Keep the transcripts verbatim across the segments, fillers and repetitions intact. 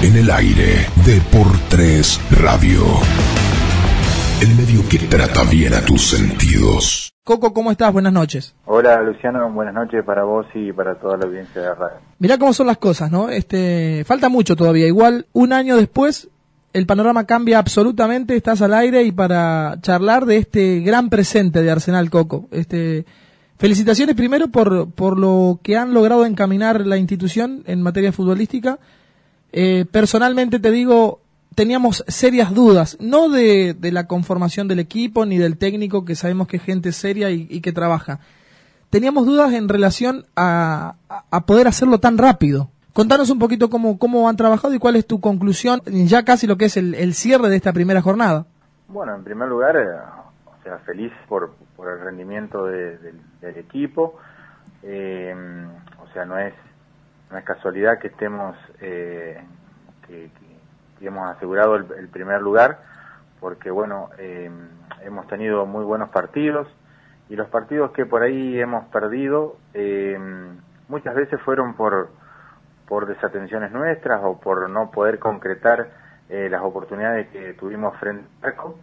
En el aire, Deportes Radio. El medio que trata bien a tus sentidos. Coco, ¿cómo estás? Buenas noches. Hola, Luciano, buenas noches para vos y para toda la audiencia de radio. Mirá cómo son las cosas, ¿no? Este, falta mucho todavía. Igual, un año después, el panorama cambia absolutamente. Estás al aire y para charlar de este gran presente de Arsenal, Coco. Este, felicitaciones primero por, por lo que han logrado encaminar la institución en materia futbolística. Eh, personalmente te digo, teníamos serias dudas, no de, de la conformación del equipo ni del técnico, que sabemos que es gente seria y, y que trabaja. Teníamos dudas en relación a, a poder hacerlo tan rápido. Contanos un poquito cómo, cómo han trabajado y cuál es tu conclusión, ya casi lo que es el, el cierre de esta primera jornada. Bueno, en primer lugar, eh, o sea, feliz por, por el rendimiento de, de, del equipo. Eh, o sea, no es, no es casualidad que estemos, eh, que, que y hemos asegurado el, el primer lugar, porque bueno, eh, hemos tenido muy buenos partidos, y los partidos que por ahí hemos perdido, eh, muchas veces fueron por, por desatenciones nuestras, o por no poder concretar eh, las oportunidades que tuvimos frente al arco,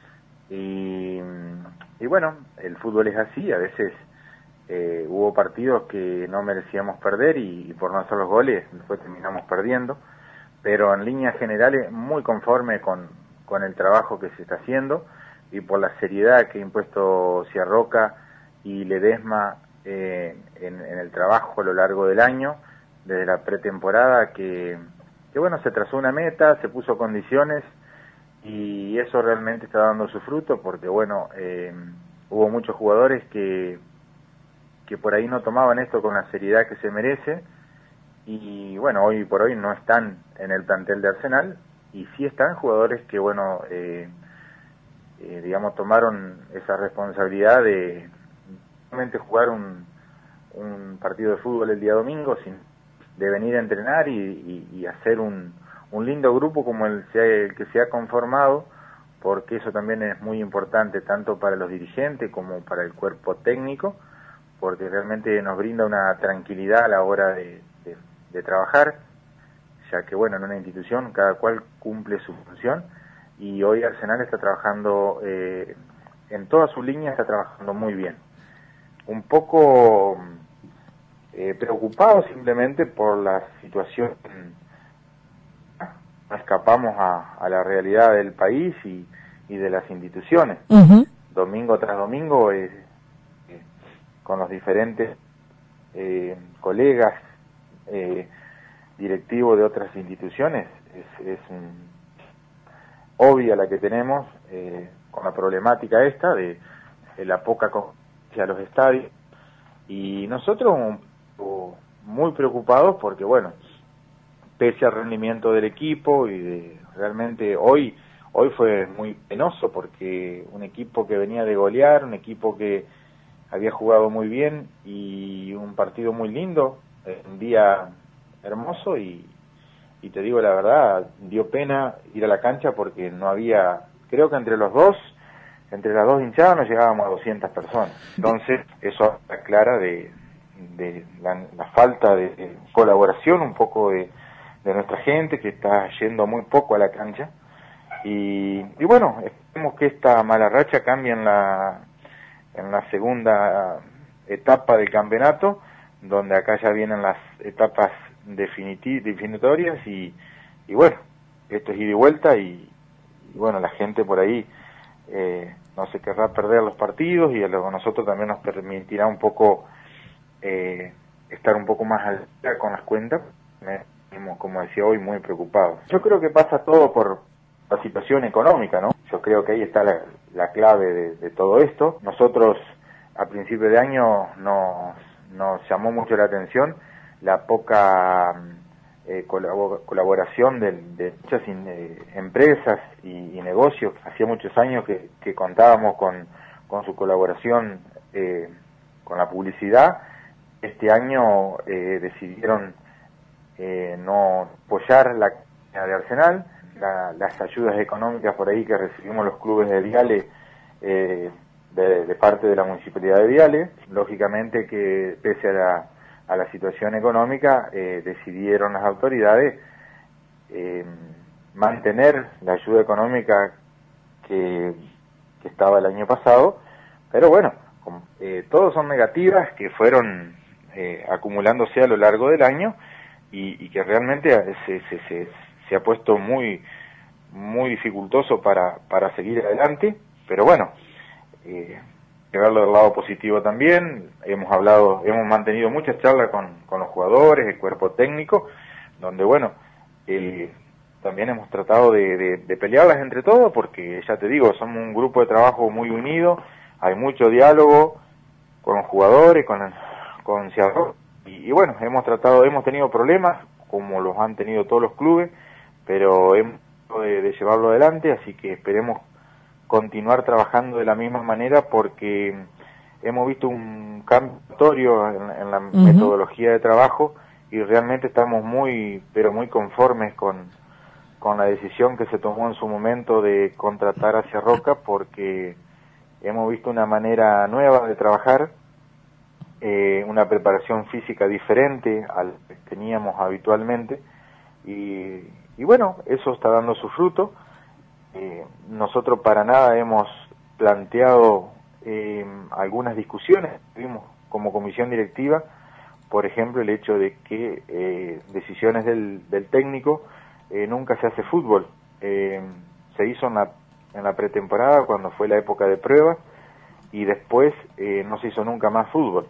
y, y bueno, el fútbol es así, a veces eh, hubo partidos que no merecíamos perder, y, y por no hacer los goles, después terminamos perdiendo. Pero en líneas generales muy conforme con, con el trabajo que se está haciendo y por la seriedad que ha impuesto Ciarroca y Ledesma eh, en, en el trabajo a lo largo del año, desde la pretemporada, que, que bueno, se trazó una meta, se puso condiciones, y eso realmente está dando su fruto, porque bueno, eh, hubo muchos jugadores que, que por ahí no tomaban esto con la seriedad que se merece. Y bueno, hoy por hoy no están en el plantel de Arsenal, y sí están jugadores que, bueno, eh, eh, digamos, tomaron esa responsabilidad de realmente jugar un, un partido de fútbol el día domingo, sin, de venir a entrenar y, y, y hacer un, un lindo grupo como el, el que se ha conformado, porque eso también es muy importante tanto para los dirigentes como para el cuerpo técnico, porque realmente nos brinda una tranquilidad a la hora de de, de trabajar, ya que bueno, en una institución cada cual cumple su función, y hoy Arsenal está trabajando eh, en toda su línea, está trabajando muy bien. Un poco eh, preocupado simplemente por la situación, no escapamos a, a la realidad del país y, y de las instituciones. Uh-huh. Domingo tras domingo, eh, eh, con los diferentes eh, colegas, Eh, directivo de otras instituciones, es, es um, obvia la que tenemos eh, con la problemática esta de, de la poca concurrencia a los estadios, y nosotros un poco muy preocupados porque bueno, pese al rendimiento del equipo, y de, realmente hoy hoy fue muy penoso, porque un equipo que venía de golear, un equipo que había jugado muy bien y un partido muy lindo, un día hermoso, y, y te digo la verdad, dio pena ir a la cancha porque no había, creo que entre los dos, entre las dos hinchadas no llegábamos a doscientas personas. Entonces eso aclara de, de la, la falta de, de colaboración un poco de, de nuestra gente, que está yendo muy poco a la cancha, y, y bueno, esperemos que esta mala racha cambie en la, en la segunda etapa del campeonato, donde acá ya vienen las etapas definiti- definitorias, y, y bueno, esto es ida y vuelta, y, y bueno, la gente por ahí eh, no se querrá perder los partidos, y a nosotros también nos permitirá un poco eh, estar un poco más al día con las cuentas, eh, como decía hoy, muy preocupados. Yo creo que pasa todo por la situación económica, ¿no? Yo creo que ahí está la, la clave de, de todo esto. Nosotros a principio de año nos nos llamó mucho la atención la poca eh, colabor- colaboración de, de muchas in, eh, empresas y, y negocios. Hacía muchos años que, que contábamos con, con su colaboración eh, con la publicidad. Este año eh, decidieron eh, no apoyar la campaña de Arsenal, la, las ayudas económicas por ahí que recibimos los clubes de Viale, eh, De, de parte de la Municipalidad de Viale. Lógicamente que pese a la, a la situación económica, eh, decidieron las autoridades eh, mantener la ayuda económica que, que estaba el año pasado, pero bueno, eh, todos son negativas que fueron eh, acumulándose a lo largo del año y, y que realmente se, se, se, se ha puesto muy muy dificultoso para, para seguir adelante, pero bueno, eh, que verlo del lado positivo también. Hemos hablado, hemos mantenido muchas charlas con, con los jugadores, el cuerpo técnico, donde bueno, eh, también hemos tratado de, de, de pelearlas entre todos, porque ya te digo, somos un grupo de trabajo muy unido, hay mucho diálogo con los jugadores, con, con Ciarro, y, y bueno, hemos tratado, hemos tenido problemas, como los han tenido todos los clubes, pero hemos De, de llevarlo adelante, así que esperemos continuar trabajando de la misma manera, porque hemos visto un cambio notorio en, en la uh-huh. metodología de trabajo y realmente estamos muy, pero muy conformes con, con la decisión que se tomó en su momento de contratar a Ciarroca, porque hemos visto una manera nueva de trabajar, eh, una preparación física diferente a la que teníamos habitualmente, y Y bueno, eso está dando su fruto. Eh, nosotros para nada hemos planteado eh, algunas discusiones, tuvimos como comisión directiva, por ejemplo, el hecho de que eh, decisiones del, del técnico, eh, nunca se hace fútbol. Eh, se hizo en la, en la pretemporada, cuando fue la época de pruebas, y después eh, no se hizo nunca más fútbol.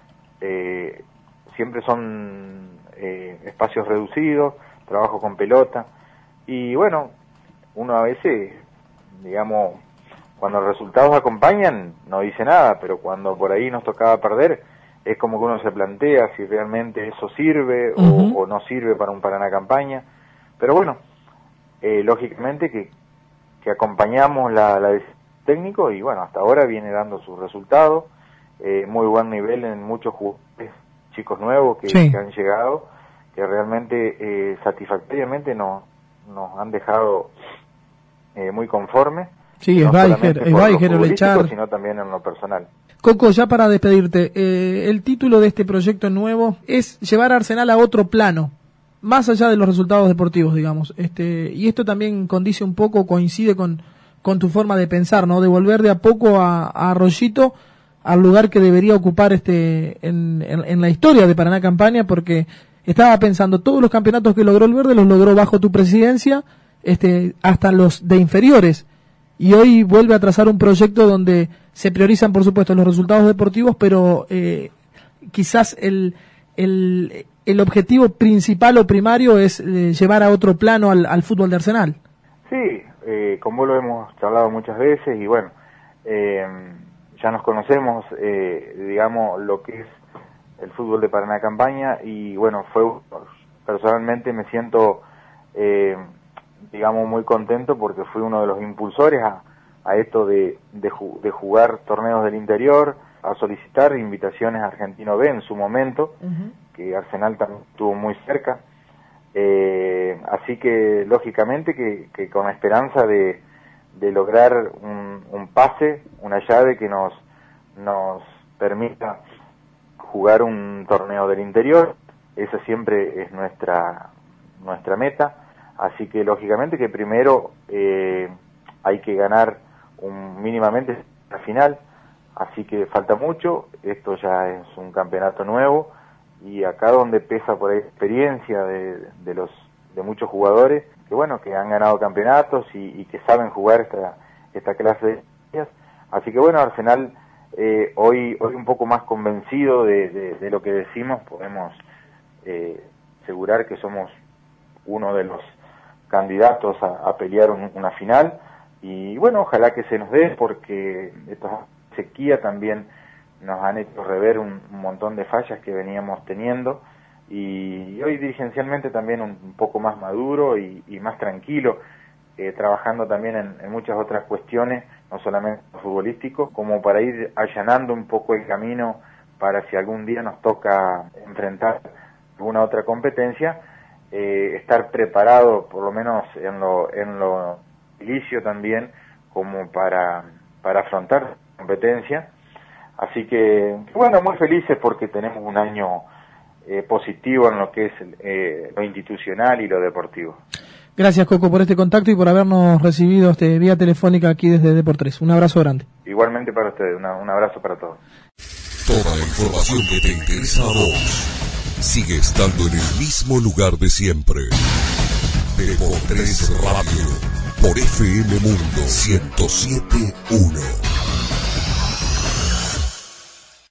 Eh, siempre son eh, espacios reducidos, trabajo con pelota, y bueno, uno a veces, digamos, cuando los resultados acompañan, no dice nada, pero cuando por ahí nos tocaba perder, es como que uno se plantea si realmente eso sirve uh-huh. o, o no sirve para un Paraná Campaña, pero bueno, eh, lógicamente que, que acompañamos la, la decisión técnico, y bueno, hasta ahora viene dando sus resultados, eh, muy buen nivel en muchos jugadores, chicos nuevos que, sí. que han llegado, que realmente eh, satisfactoriamente nos, nos han dejado eh, muy conformes. Sí, no es Baiger, es Baiger, el echar. Sino también en lo personal. Coco, ya para despedirte, eh, el título de este proyecto nuevo es llevar a Arsenal a otro plano, más allá de los resultados deportivos, digamos. Este, y esto también condice un poco, coincide con, con tu forma de pensar, ¿no? De volver de a poco a, a Arroyito al lugar que debería ocupar este en, en, en la historia de Paraná Campaña, porque estaba pensando, todos los campeonatos que logró el Verde los logró bajo tu presidencia, este, hasta los de inferiores, y hoy vuelve a trazar un proyecto donde se priorizan, por supuesto, los resultados deportivos, pero eh, quizás el, el, el objetivo principal o primario es eh, llevar a otro plano al, al fútbol de Arsenal. Sí, eh, como lo hemos charlado muchas veces, y bueno, eh, ya nos conocemos, eh, digamos, lo que es el fútbol de Paraná Campaña, y bueno, fue personalmente me siento eh, digamos muy contento, porque fui uno de los impulsores a, a esto de, de, ju- de jugar torneos del interior, a solicitar invitaciones a Argentino B en su momento, uh-huh. que Arsenal también estuvo muy cerca, eh, así que lógicamente que, que con la esperanza de, de lograr un, un pase, una llave que nos, nos permita jugar un torneo del interior, esa siempre es nuestra nuestra meta, así que lógicamente que primero eh, hay que ganar un, mínimamente la final, así que falta mucho, esto ya es un campeonato nuevo, y acá donde pesa por ahí experiencia de, de los de muchos jugadores que bueno que han ganado campeonatos y, y que saben jugar esta esta clase de días, así que bueno, Arsenal Eh, hoy hoy un poco más convencido de, de, de lo que decimos, podemos eh, asegurar que somos uno de los candidatos a, a pelear un, una final, y bueno, ojalá que se nos dé, porque esta sequía también nos han hecho rever un, un montón de fallas que veníamos teniendo, y, y hoy dirigencialmente también un, un poco más maduro y, y más tranquilo, eh, trabajando también en, en muchas otras cuestiones, no solamente futbolístico, como para ir allanando un poco el camino para si algún día nos toca enfrentar alguna otra competencia, eh, estar preparado por lo menos en lo en lo inicio también como para para afrontar la competencia. Así que bueno, muy felices porque tenemos un año eh, positivo en lo que es eh, lo institucional y lo deportivo. Gracias, Coco, por este contacto y por habernos recibido este, vía telefónica aquí desde Depor tres. Un abrazo grande. Igualmente para ustedes, una, un abrazo para todos. Toda la información que te interesa a vos sigue estando en el mismo lugar de siempre. Depor tres Radio, por F M Mundo ciento siete punto uno.